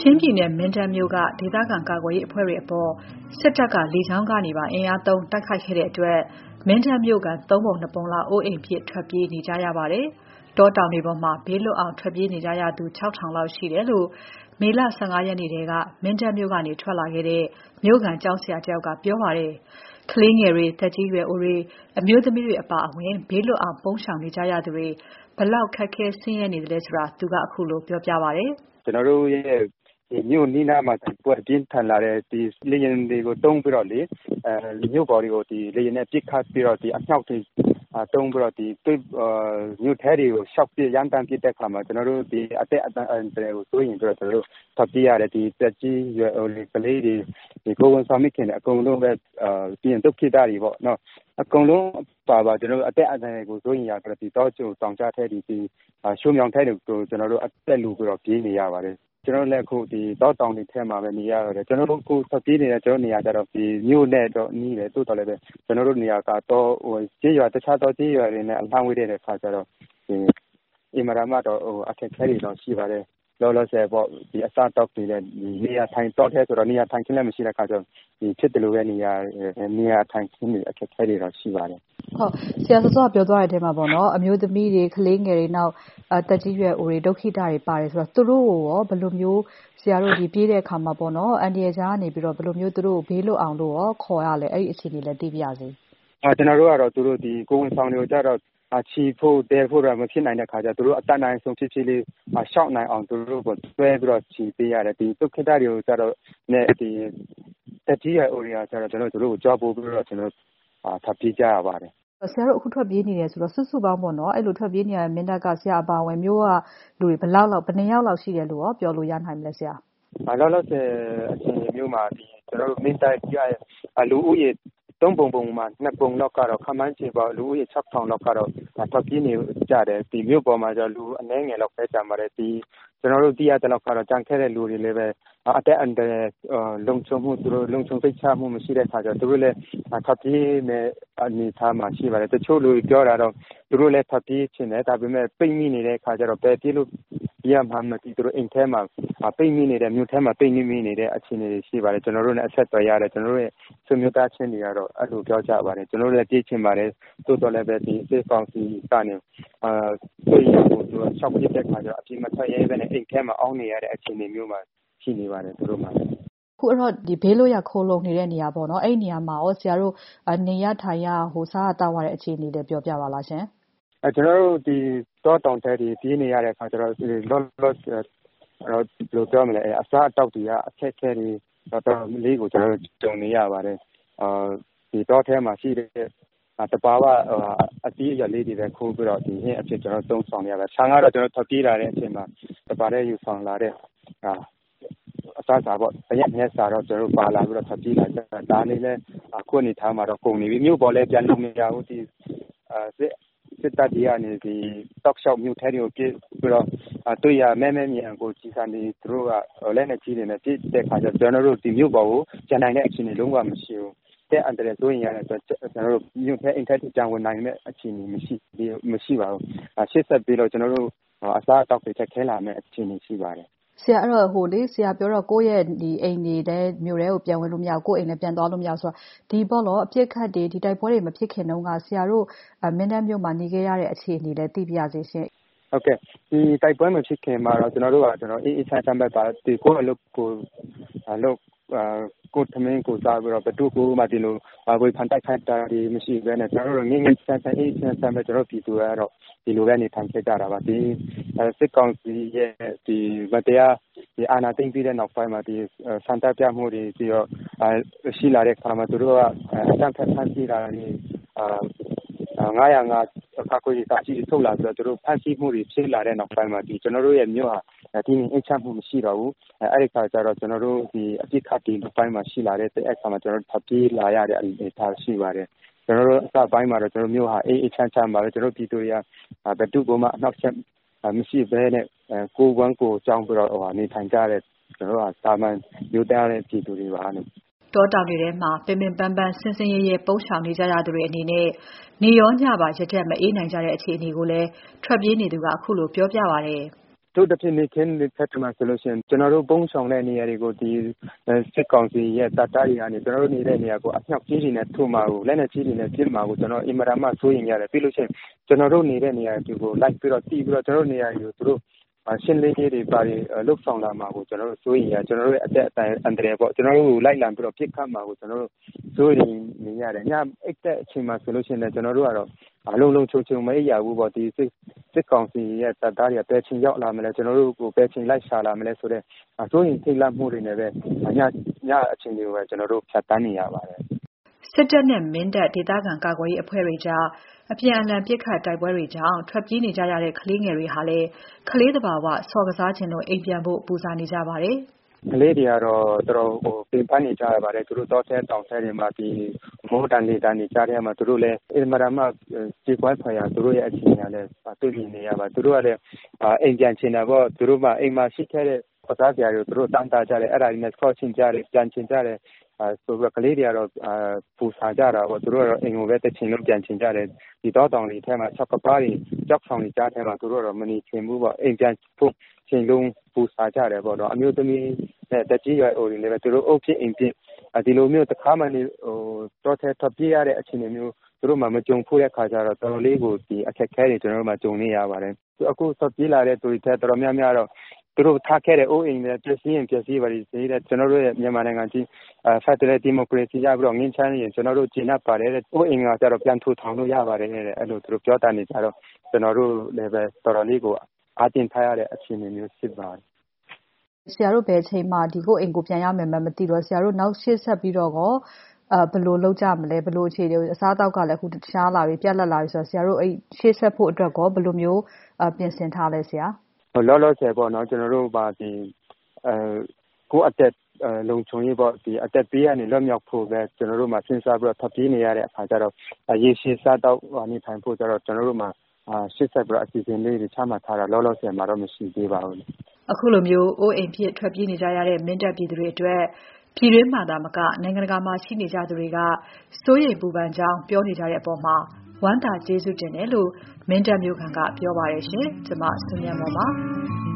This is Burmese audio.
ချင်းပြည်နယ်မင်းတပ်မြို့ကဒေသခံကာကွယ်ရေးအဖွဲ့တွေအပေါ်စစ်တပ်ကလေကြောင်းကနေပါအင်အားသုံးတိုက်ခိုက်ခဲ့တဲ့အတွက်မင်းတပ်မြို့က3ပုံ2ပုံလောက်အိုးအိမ်ဖြစ်ထွက်ပြေးနေကြရပါတယ်။တောတောင်တွေပေါ်မှာဘေးလွတ်အောင်ထွက်ပြေးနေကြရသူ6000လောက်ရှိတယ်လို့မေလ15ရက်နေ့တည်းကမင်းတပ်မြို့ကနေထွက်လာခဲ့တဲ့မြို့ခံကျောင်းဆရာတယောက်ကပြောပါတယ်။ကလေးငယ်တွေသက်ကြီးရွယ်အိုတွေအမျိုးသမီးတွေအပါအဝင်ဘေးလွတ်အောင်ပုန်းရှောင်နေကြရသူတွေဘလောက်ခက်ခဲဆင်းရဲနေတယ်လဲဆိုတာသူကအခုလိုပြောပြပါတယ်။ကျွန်တော်တို့ရဲ့မြို့နီးနားမှာပွဲပြင်းထန်လာတဲ့ဒီလေယာဉ်တွေကိုတုံးပြီးတော့လေမြို့ပေါ်တွေကိုဒီလေယာဉ်နဲ့ပစ်ခတ်ပြီးတော့ဒီအမြောက်တွေတုံးပြီးတော့ဒီမြို့ထဲတွေကိုရှောက်ပြရမ်းတမ်းပြတဲ့ခါမှာကျွန်တော်တို့ဒီအသက်အန္တရာယ်ကိုစိုးရင်ကျွန်တော်တို့ဖတ်ပြရတယ်ဒီတက်ကြီးရွယ်ကလေးတွေဒီကိုဝန်ဆောင်မိခင်တွေအကုန်လုံးပဲပြင်ဒုက္ခိတတွေပေါ့နော်အကုန်လုံးပါကျွန်တော်တို့အသက်အန္တရာယ်ကိုစိုးရင်ရပြီးတော့ဒီတော့ကျုံတောင်ကြထဲဒီရှုံမြောင်ထဲတွေကိုကျွန်တော်တို့အသက်လူပြီးတော့ပြေးနေရပါတယ်ကျွန်တော်လည်းအခုဒီတောတောင်တွေထဲမှာပဲနေရရတယ်ကျွန်တော်တို့ကိုဆက်ပြေးနေတဲ့ကျွန်တော်နေရာကြတော့ဒီမြို့နဲ့တော့နီးတယ်တိုးတော်လည်းပဲကျွန်တော်တို့နေရာကတော့ကျေးရွာတခြားသောကျေးရွာတွေနဲ့အလှမ်းဝေးတဲ့ခါကျတော့ဒီအင်မရာမတော့အခက်ခဲတွေတော့ရှိပါတယ်လောလောဆယ်ပေါ့ဒီအစားတောက်တွေလည်းနေရာထိုင်တော့ထဲဆိုတော့နေရာထိုင်ခင်းလည်းမရှိတဲ့ခါကျတော့ဒီဖြစ်တယ်လို့ပဲနေရာထိုင်ခင်းတွေအခက်ခဲတွေတော့ရှိပါတယ်ဟုတ်ဆရာစောစောပြောသွားတဲ့အထဲမှာပေါ့နော်အမျိုးသမီးတွေကလေးငယ်တွေနောက်တက်ကြီးရွယ်အိုတွေဒုက္ခိတတွေပါတယ်ဆိုတော့သူတို့ရောဘယ်လိုမျိုးဆရာတို့ဒီပြေးတဲ့အခါမှာပေါ့နော်အန်ဒီယာကြားကနေပြီးတော့ဘယ်လိုမျိုးသူတို့ဘေးလွတ်အောင်လို့ရောခေါ်ရလဲအဲ့ဒီအခြေအနေလည်းသိပြရစေကျွန်တော်တို့ကတော့သူတို့ဒီကိုဝန်ဆောင်တွေကိုကြတော့ချီဖို့တဲဖို့တော့မဖြစ်နိုင်တဲ့ခါကျသူတို့အတန်းနိုင်ဆုံးဖြစ်ဖြစ်လေးရှောက်နိုင်အောင်သူတို့ကိုတွဲပြီးတော့ချီပေးရတယ်ဒီဒုက္ခိတတွေကိုကြတော့နဲ့ဒီတက်ကြီးရွယ်အိုတွေကကြတော့ကျွန်တော်တို့ကိုကြွားပို့ပြီးတော့ကျွန်တော်ထပ်ပြေးကြရပါတယ်ဆရာတို့အခုထွက်ပြေးနေတယ်ဆိုတော့စုပေါင်းပေါ့နော်အဲ့လိုထွက်ပြေးနေရတဲ့မင်းတပ်ကဆရာအပါဝင်မျိုးကလူတွေဘယ်နှစ်ယောက်လောက်ရှိတယ်လို့ရောပြောလို့ရနိုင်မလဲဆရာလောလောဆယ်အခြေအနေမျိုးမှာဒီကျွန်တော်တို့မင်းတပ်ရဲ့လူဦးရေ3ပုံမှာ2ပုံလောက်ကတော့ခမန်းချေပေါ့လူဦးရေ6000လောက်ကတော့ထွက်ပြေးနေကြတယ်ဒီမြို့ပေါ်မှာကျလူအနှဲငယ်လောက်ပဲကြံပါတယ်ဒီကျွန်တော်တို့သိရတဲ့လောက်ကတော့ကြံခဲ့တဲ့လူတွေလည်းပဲအတက်အန်တဲ့လုံခြုံမှုသူတို့လုံခြုံစိတ်ချမှုမရှိတဲ့ခါကျသူတို့လည်းထွက်ပြေးမဲ့အနေအထားမှာရှိပါတယ်တချို့လူပြောတာတော့သူတို့လည်းထွက်ပြေးချင်တယ်ဒါပေမဲ့ပိတ်မိနေတဲ့ခါကျတော့ပဲပြေးလို့ရမှာမသိသူတို့အိမ်ထဲမှာပိတ်မိနေတဲ့မြို့ထဲမှာပိတ်မိနေတဲ့အခြေအနေတွေရှိပါတယ်ကျွန်တော်တို့လည်းအဆက်သွယ်ရတယ်ကျွန်တော်တို့ရဲ့ဆွေမျိုးသားချင်းတွေကတော့အဲ့လိုပြောကြပါတယ်ကျွန်တော်တို့လည်းပြေးချင်ပါတယ်တိုးတော်လည်းပဲဒီစေဖောင်စီကနေဆွေးရဖို့သူရှောက်ပြတဲ့ခါကျတော့အပြင်မထွက်ရဲဘဲနဲ့အိမ်ထဲမှာအောင်းနေရတဲ့အခြေအနေမျိုးမှာရှိနေပါတယ်သူတို့မှာခုအဲ့တော့ဒီဘေးလို့ရခိုးလုံနေတဲ့နေရာပေါ့နော်အဲ့ဒီနေရာမှာရောဆရာတို့နေရထိုင်ရစားတောက်ရတဲ့အခြေအနေတွေပြောပြပါလားရှင်ကျွန်တော်တို့ဒီတောတောင်ထဲဒီပြေးနေရတဲ့အခါကျတော့လောလောဆယ်တော့ဘယ်လိုပြောမလဲအစားအသောက်တွေကအခက်အခဲတွေတော်လေးကိုကျွန်တော်တို့ကြုံနေရပါတယ်ဒီတောထဲမှာရှိတဲ့တဘာဝအတီးအရလေးတွေပဲခိုးပြီးတော့ဒီဟင်းအဖြစ်ကျွန်တော်သုံးဆောင်ရပါတယ်ဆန်ကတော့ကျွန်တော်ထွက်ပြေးလာတဲ့အချိန်မှာတဘာတဲ့ယူဆောင်လာတဲ့အစားအစာပေါ့တရက်နဲ့စားတော့ကျွန်တော်ပါလာပြီးတော့ထွက်ပြေးလာကြတာဒါလေးလဲခုအနေထားမှာတော့ကုန်နေပြီမြို့ပေါ်လဲပြန်လို့မရဘူးဒီစစ်တပ်တွေကနေဒီတောက်လျှောက်မြို့ထဲတွေကိုပြေးပြီးတော့တွေ့ရမဲမြန်ကိုကြီးစံနေသူတို့ကလက်နဲ့ကြီးနေတယ်ပြည့်တဲ့ခါကျကျွန်တော်တို့ဒီမြို့ပေါ်ကိုကျန်နိုင်တဲ့အခြေအနေလုံးဝမရှိဘူးတဲ့အန်တရယ်ဆိုရင်ရတယ်ကျွန်တော်တို့မြို့ထဲအင်တာနက်ကြောင်ဝင်နိုင်တဲ့အခြေအနေမရှိပါဘူးရှေ့ဆက်ပြီးတော့ကျွန်တော်တို့အစားအသောက်တွေချက်ခဲလာမယ့်အခြေအနေရှိပါတယ်ဆရာအဲ့တော့ဆရာပြောတော့ကိုယ့်ရဲ့ဒီအိမ်နေတဲ့မြို့ထဲကိုပြန်ဝင်လို့မရဘူးကိုယ့်အိမ်နဲ့ပြန်သွားလို့မရဘူးဆိုတော့ဒီပေါ့လို့အပြစ်ခတ်တွေဒီတိုက်ပွဲတွေမဖြစ်ခင်တုန်းကဆရာတို့မင်းတပ်မြို့မှာနေခဲ့ရတဲ့အခြေအနေလည်းသိပြရစေရှင်ဟုတ်ကဲ့ဒီတိုက်ပွဲမဖြစ်ခင်မှာတော့ကျွန်တော်တို့ကအေးချမ်းပဲပါဒီကိုအလုပ်ကိုသမင်းကိုစားပြီးတော့ဘတူကိုမှဒီလိုဝေဖန်တိုက်ခိုက်တာဒီမရှိဘဲနဲ့ကျွန်တော်တို့ငင်းဆန်းအေးချမ်းပဲကျွန်တော်ပြည်သူကတော့ဒီလိုပဲနေထိုင်ခဲ့ကြတာပါဒီစစ်ကောင်စီရဲ့ဒီမတရားဒီအာဏာသိမ်းပြီးတဲ့နောက်ပိုင်းမှာဒီစံတပ်ပြမှုတွေပြီးတော့ရှိလာတဲ့အခါမှာသူတို့ကအကြမ်းဖက်ဖန်ဆီးတာတွေ905အခါကိုစာကြည့်ထုတ်လာပြီးတော့သူတို့ဖန်ဆီးမှုတွေဖြစ်လာတဲ့နောက်ပိုင်းမှာဒီကျွန်တော်တို့ရဲ့မြို့ဟာဒီအိတ်ချမှုမရှိတော့ဘူးအဲ့ဒီခါကျတော့ကျွန်တော်တို့ဒီအပြစ်ခတ်တီနောက်ပိုင်းမှာရှိလာတဲ့အဲ့ခါမှာကျွန်တော်တို့ဖပ်ပြေးလာရတဲ့အနေအထားရှိပါတယ်ကျွန်တော်တို့အစပိုင်းမှာတော့ကျွန်တော်မြို့ဟာအေးချမ်းပါပဲကျွန်တော်ပြည်သူတွေကဘယ်သူ့မှအနှောက်အယှက်မရှိဘဲနဲ့ကိုယ်ဝမ်းကိုယ်ကြောင်းပြီးတော့နေထိုင်ကြတဲ့ကျွန်တော်တို့သာမန်မြို့သားတဲ့ပြည်သူတွေပါလို့တောတောင်တွေထဲမှာပင်ပင်ပန်းပန်းဆင်းဆင်းရဲရဲပုန်းရှောင်နေကြရသူတွေအနေနဲ့နေရောညပါရတဲ့မအေးနိုင်ကြတဲ့အခြေအနေကိုလည်းထွက်ပြေးနေသူကအခုလိုပြောပြပါတယ်တို့တစ်ဖြစ်နေခင်းတစ်ဖက်မှာဆိုလို့ရှိရင်ကျွန်တော်တို့ပုံဆောင်တဲ့နေရာတွေကိုဒီစစ်ကောင်စီရဲ့တပ်သားတွေကနေကျွန်တော်တို့နေတဲ့နေရာကိုအမြောက်ကြီးတွေနဲ့ထုမှာကိုလက်နက်ကြီးတွေနဲ့ပစ်မှာကိုကျွန်တော်အင်မတန်မှစိုးရင်ရတယ်ပြီးလို့ရှိရင်ကျွန်တော်တို့နေတဲ့နေရာတွေကိုလိုက်ပြီးတော့တီးပြီးတော့ကျွန်တော်တို့နေရာတွေကိုသူတို့ရှင်းလင်းရေးတွေပါတွေလှုပ်ဆောင်လာမှာကိုကျွန်တော်တို့စိုးရင်ရကျွန်တော်တို့ရဲ့အသက်အန္တရာယ်ပေါ့ကျွန်တော်တို့လိုက်လံပြီးတော့ပြစ်ခတ်မှာကိုကျွန်တော်တို့စိုးရင်နေရတယ်ညအိတ်တဲ့အချိန်မှာဆိုလို့ရှိရင်လည်းကျွန်တော်တို့ကတော့အလုံးလုံးချုံမရဘူးပေါ့ဒီစစ်ကောင်စီရဲ့တပ်သားတွေကပဲချင်းရောက်လာမလဲကျွန်တော်တို့ကိုပဲချင်းလိုက်ရှာလာမလဲဆိုတော့စိုးရင်ထိတ်လန့်မှုတွေနဲ့ပဲညအချိန်တွေကိုပဲကျွန်တော်တို့ဖြတ်တန်းနေရပါတယ်စစ်တပ်နဲ့မင်းတပ်ဒေသခံကာကွယ်ရေးအဖွဲ့တွေကြားအပြန်အလှန်ပစ်ခတ်တိုက်ပွဲတွေကြောင့်ထွက်ပြေးနေကြရတဲ့ကလေးငယ်တွေဟာလည်းကလေးသဘာဝဆော်ကစားခြင်းလို့အိမ်ပြန်ဖို့ပူဇာနေကြပါတယ်ကလေးတွေကတော့တော်တော်ပင်ပန်းနေကြရပါတယ်သူတို့တော့တဲ့တောင်ဆဲတွေမှာဒီမိုးတန်လေးတန်နေကြတဲ့မှာသူတို့လည်းအင်မတန်မှကြေကွဲဖွယ်ရသူတို့ရဲ့အခြေအနေလည်းတွေ့နေရပါသူတို့ကလည်းအိမ်ပြန်ချင်တာပေါ့သူတို့မှအိမ်မှာရှိခဲ့တဲ့ပစားပြာတွေသူတို့တန်းတာကြတယ်အဲ့ဒါတွေနဲ့ဆော့ချင်ကြတယ်ပြန်ချင်ကြတယ်ဆိုတော့ကလေးတွေကတော့ပူဆာကြတာပေါ့သူတို့ကတော့အိမ်ကိုပဲတချင်လုံးပြန်ချင်ကြတယ်ဒီတော့တောင်တွေထဲမှာ၆ကပါးတွေကြောက်ဆောင်နေကြတဲ့မှာသူတို့ကတော့မနေချင်ဘူးပေါ့အိမ်ပြန်ဖို့ချိန်လုံးပူဆာကြတယ်ပေါ့နော်အမျိုးသမီးနဲ့တကြီးရွယ်အိုတွေလည်းပဲသူတို့အုပ်ဖြစ်အိမ်ဖြစ်ဒီလိုမျိုးတစ်ခါမှနေတော့ထပ်ပြေးရတဲ့အခြေအနေမျိုးသူတို့မှမကြုံဖို့တဲ့ခါကျတော့တော်တော်လေးကိုဒီအခက်အခဲတွေကျွန်တော်တို့မှကြုံနေရပါတယ်အခုဆက်ပြေးလာတဲ့သူတွေထက်တော်တော်များများတော့သူတို့ထားခဲ့တဲ့အိုးအိမ်တွေပျက်စီးရင်ပျက်စီးပါလိမ့်စေတဲ့ကျွန်တော်တို့ရဲ့မြန်မာနိုင်ငံကြီးဖက်ဒရယ်ဒီမိုကရေစီရပြီးတော့ငင်းချမ်းရင်ကျွန်တော်တို့ကျင့်တတ်ပါတယ်တဲ့အိုးအိမ်ကကျတော့ပြန်ထူထောင်လို့ရပါတယ်တဲ့အဲ့လိုသူတို့ပြောတာနေကြတော့ကျွန်တော်တို့လည်းပဲတော်တော်လေးကိုအားတင်ထားရတဲ့အခြေအနေမျိုးဖြစ်ပါတယ်ဆရာတို့ဘယ်အချိန်မှဒီကိုအိမ်ကိုပြန်ရမယ်မသိတော့ဆရာတို့နောက်ရှေ့ဆက်ပြီးတော့ဘယ်လိုလုပ်ကြမလဲဘယ်လိုအခြေအနေအစားအသောက်ကလည်းအခုတခြားလာပြီပြက်လက်လာပြီဆိုတော့ဆရာတို့အဲ့ရှေ့ဆက်ဖို့အတွက်ကောဘယ်လိုမျိုးပြင်ဆင်ထားလဲဆရာလောလောဆယ်ပေါ့နော်ကျွန်တော်တို့ပါဒီကိုအသက်လုံခြုံရေးပေါ့ဒီအသက်ပေးရနေလွတ်မြောက်ဖို့ပဲကျွန်တော်တို့မှာစဉ်းစားပြီးတော့ထပ်ပြေးနေရတဲ့အခါကျတော့ရေရှည်စားတော့နေထိုင်ဖို့ကျတော့ကျွန်တော်တို့မှာရှေ့ဆက်ပြီးတော့အစီအစဉ်လေးတွေချမှတ်ထားတာလောလောဆယ်မှာတော့မရှိသေးပါဘူးအခုလိုမျိုးအိုးအိမ်ဖြစ်ထွက်ပြေးနေကြရတဲ့မင်းတပ်ပြည်သူတွေအတွက်ပြည်တွင်းမှာသာမကနိုင်ငံတကာမှာရှိနေကြသူတွေကစိုးရိမ်ပူပန်ကြောင်းပြောနေကြတဲ့အပေါ်မှာဝမ်းသာကျေးဇူးတင်တယ်လို့မင်းတပ်မျိုးခံကပြောပါတယ်ရှင်ကျွန်မစုမြတ်မော်ပါ